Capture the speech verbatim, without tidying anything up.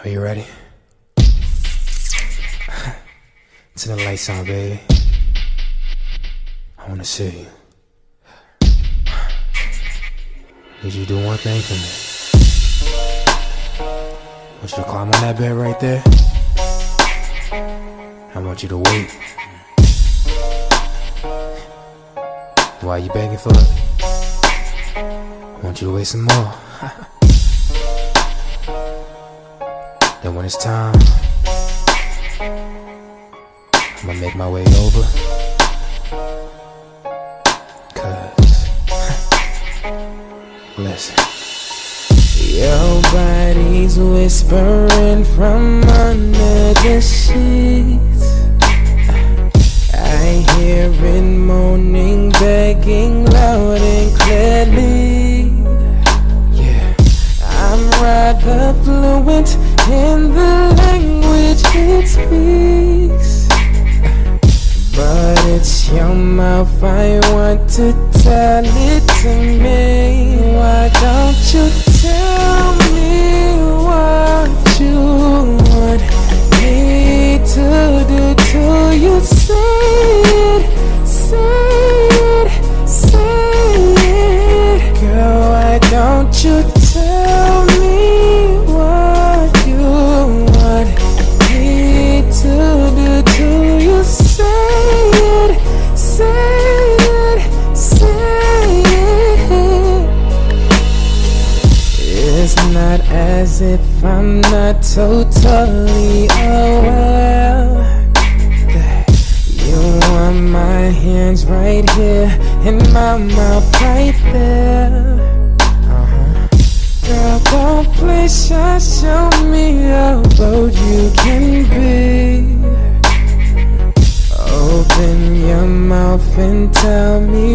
Are you ready? Turn the lights on, baby. I wanna see you. Need you to do one thing for me. I want you to climb on that bed right there. I want you to wait. While you begging for it, I want you to wait some more. Then when it's time, I'ma make my way over. Cause, listen. Your body's whispering from under the sheets. I hear it moaning, begging loud and clearly. Yeah, I'm rather fluent in the language it speaks, but it's your mouth I want to tell it to me. Why don't you tell me what you want me to do till you say it, say it, say it. Girl, why don't you tell me what you want me to do till you say it, say it, say it. It's not as if I'm not totally aware that you want my hands right here and my mouth right there. Uh-huh. Girl, don't play shy, show me how bold you can be. Open your mouth and tell me